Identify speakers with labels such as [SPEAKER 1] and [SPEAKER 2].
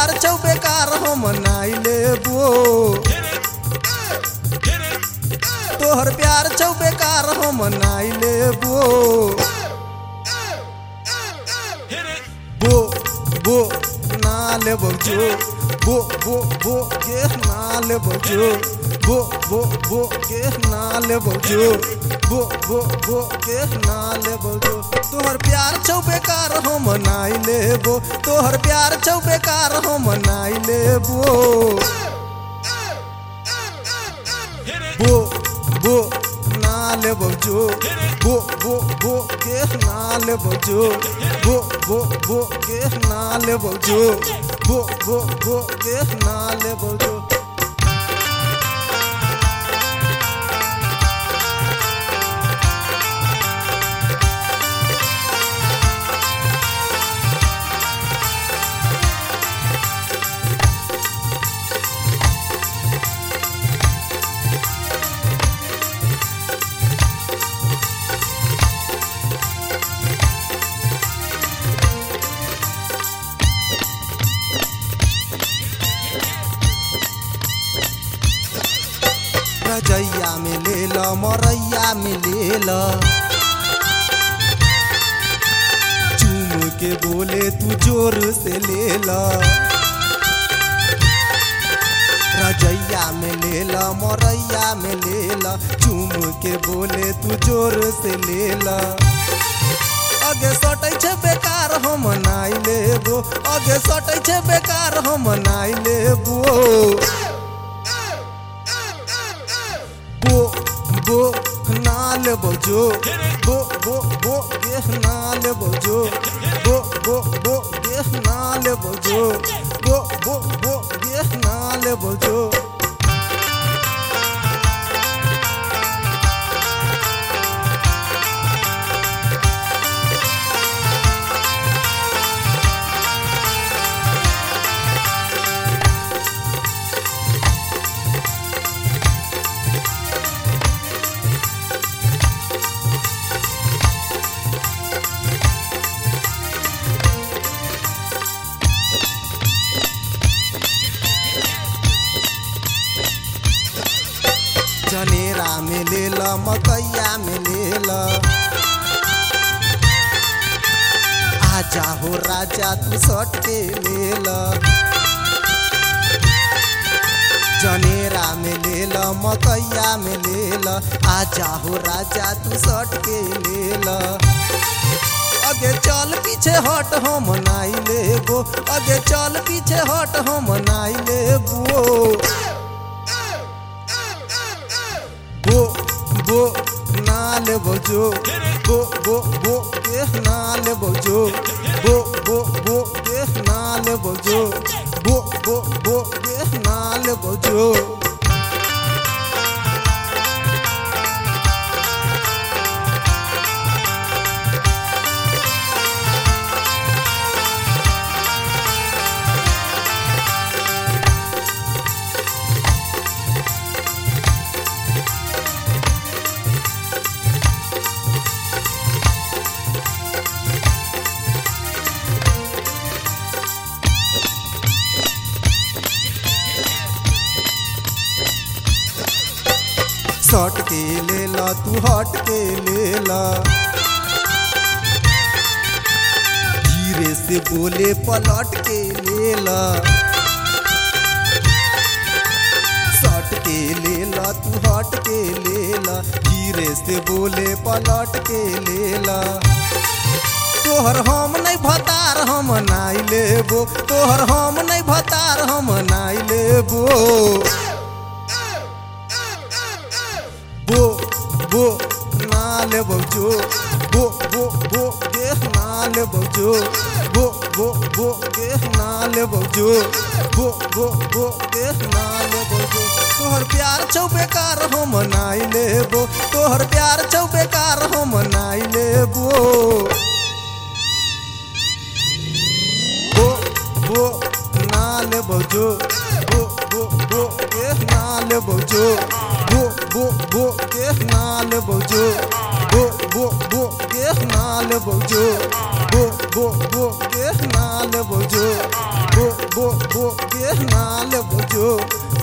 [SPEAKER 1] प्यार छौ बेकार हम नाई लेबो तोहर प्यार छौ बेकार हम नाई लेबो बो ना लेबो जो बो के ना लेबो जो बो के ना लेबो जो बो के ना लेबो जो तोहर प्यार छौ बेकार हम नाई लेबो तोहर प्यार छौ बेकार हम नाई लेबो बो ना लेबो जो बो के ना लेबो जो बो के ना लेबो जो बो के ना लेबो जो रजैया में ले ल मरैया में ले ल चूम के बोले तू जोर से ले ल रजैया में ले ल मरैया में ले ल चूम के बोले तू जोर से ले ल आगे सटै छे बेकार हम नाई लेबो आगे सटै छे बेकार हम नाई लेबो बो ना लेबो जो बो के ना लेबो जो बो के ना लेबो जो बो के ना लेबो जो जनेरा में ले ल मकैया में ले ल आजा हो राजा तू सट के ले ल जनेरा में ले ल मकैया में ले ल आजा हो राजा तू सट के ले ल आगे चल पीछे हट हम नाई लेबो आगे चल पीछे हट हम नाई लेबो बो ना लेबो जो बो के ना लेबो जो बो के ना लेबो जो बो के ना लेबो जो सट के ले ला तू हट के ले ला धीरे से बोले पलट के ले ला सट के ले ला तू हट के ले ला धीरे से बोले पलट के ले ला तोहर हम नहीं भतार हम नाई लेबो तोहर हम नहीं भतार हम नाई लेबो बो ना लेबो जो बो के ना लेबो जो बो के ना लेबो जो बो के ना लेबो जो तोहर प्यार छौ बेकार हम नाई लेबो तोहर प्यार छौ बेकार हम नाई लेबो बो ना लेबो जो बो के ना लेबो जो बो के ना लेबो जो बो के ना लेबो जो बो के ना लेबो जो बो बो के ना लेबो जो